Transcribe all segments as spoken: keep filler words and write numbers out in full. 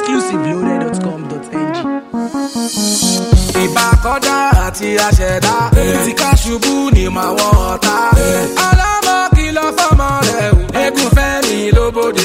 exclusive loaded dot com dot n g. Ìbà kọjá àti àṣẹ̀dá tí ká ṣubú ní màwọn ọ̀tá. Ọlọ́mọ kìlọ̀ fọ́mọ rẹ̀ o, eégún fẹ́ mi lóbodè.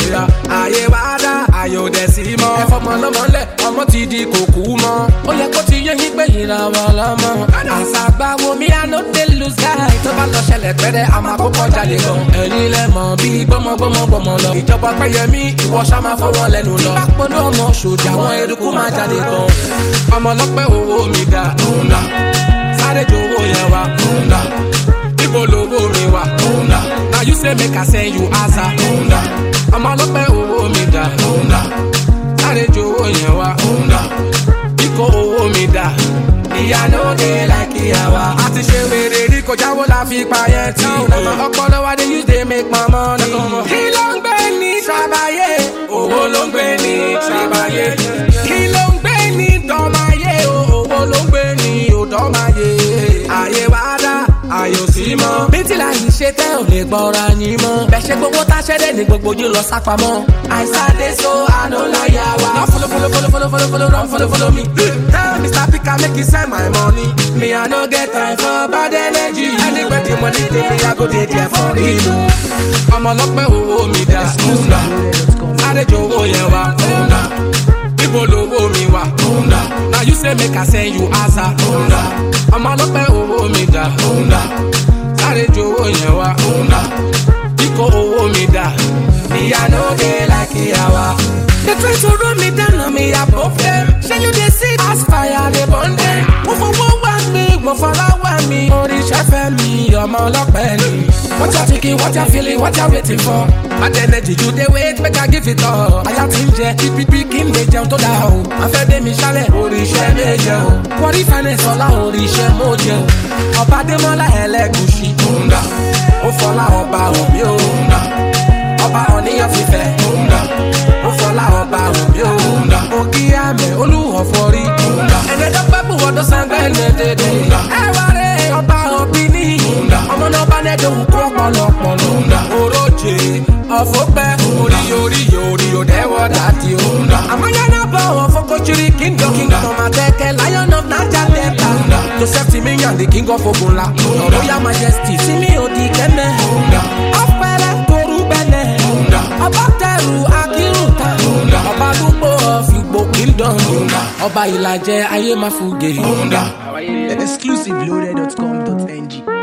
Àyè wá dá àyò dẹ̀ sí mọ́. Ẹ fọmọ lọ́mọ lẹ̀, ọmọ ti di kòkú mọ́. Ó yẹ kó ti yé yín pé ìràwọ̀ lọ́mọ. Àṣàgbà wo mi I no dey lose guy. Tó bá lọ ṣẹlẹ̀ pẹ́rẹ́, àmọ́ àkókò jáde gan. Ẹ̀yin lẹ mọ̀ bí gbọ́mọgbọ́mọ gbọ́mọ lọ. Ìjọba Pẹ́yẹmí, ìwọ ṣá máa fọwọ́ lẹ́nu lọ. Bá pọ́nú ọmọ ṣòdì, àwọn eruku máa jáde gan. Ọmọ ọlọ́pẹ́ owó mi dá, òǹdà. Sáré ju owó yẹn wá, òǹdà. Ibo lowó mi wá, òǹdà. Now you say make I send you answer, òǹdà. Ọmọ ọlọ́pẹ́ owó mi dá, òǹdà. Sáré ju owó yẹn wá, òǹdà. Ikọ̀ owó mi dá. Ìyá ló dé like ìyàwó. A ti ṣe wèrè rí kọjá wo la fi pa yẹn tí. Ọpọlọ wa dey use dey make my money. Kí ló ń gbé ní ṣàbàyè? Owó ló ń gbé ní ṣàbàyè. Kí ló ń gbé ní dọ́máyé? Owó ló ń gbé ní òdọ́máyé. Àyè wá dá, àyò sí mọ́. Bí tí la yìí ṣe tẹ́ ò lè gbọ́ra yín mọ́. Bẹ̀ ṣe gbogbo táṣẹ́dẹ̀ ní gbogbo yín lọ sápamọ́. Àìsàdé so àná láyà wá. Lọ follow follow follow follow follow follow run follow follow me. Tell Mister Pika make he send my money. Me I no get time for bad energy. Anywhere the money dey me I go dey there for real. Ọmọ ọlọ́pẹ́ owó mi dá, òǹdà. Sáré ju owó yẹn wá, òǹdà. Ibo lowó mi wá, òǹdà. Now you say make I send you answer, òǹdà. Ọmọ ọlọ́pẹ́ owó mi dá, òǹdà. Sáré ju owó yẹn wá, òǹdà. Ikọ̀ owó mi dá. Ìyá ló dé like ìyàwó. They try to run me down on me above them. Shall you they see as fire they burn them? Mo fọwọ́ wá mi, mo fọlá wá mi. Oríṣẹ́ fẹ́ mi, ọmọ ọlọ́pẹ́ ni. What you thinking, what you feeling, what you waiting for? Bad energy you dey wait, make I give it all. Àyà tí ń jẹ, pípípí kí n lè jẹun tó dáa o. Afẹ́ dé mi ṣálẹ̀, oríṣẹ́ méje o. Wọ́rí finance ọlá oríṣẹ́ mo jẹ o. Ọba Adémọ́lá Ẹlẹ́gùṣì, òǹdà. Ó fọlá ọba òbí o, òǹdà. Ọba ọ̀níyàn fífẹ́, òǹdà. Ó fọlá ọba òbí o, òǹdà. Ògì àmẹ́ olúwọ̀fọ́rí, òǹdà. Ẹ̀ẹ́dẹ́gbẹ́ pẹ́ bù wọ́dọ̀ sangbẹ́ ẹ̀ẹ́dẹ́dẹ́, òǹdà. Ẹ wá rẹ̀ ọba òbí ní, òǹdà. Ọmọ náà bá nẹ́ẹ̀dẹ̀ òkú ọ̀pọ̀lọpọ̀, òǹdà. Oróje ọ̀fọ́pẹ́ orí orí orí òdẹ́wọ̀ dàdí, òǹdà. Àmọ́ yẹn náà bọ̀ wọ́n fọ́kọ́júrí kíngọ̀ kíngọ̀ tó máa tẹ́kẹ́ Lion of Niger Delta. Joseph Timiyan the king of Ogunla. Royal Majesty Simi Odi Kẹ́mẹ́, òǹdà. Ọ̀pẹ̀rẹ̀ Toru Bẹ̀nẹ̀, òǹdà. Ọba Tẹ̀rù Akírùntà, òǹdà. Ọba Lúgbò of Igbo Kingdom, òǹdà. Ọba Ìlàjẹ Ayé Máfùgè, òǹdà. exclusive loaded dot com dot n g.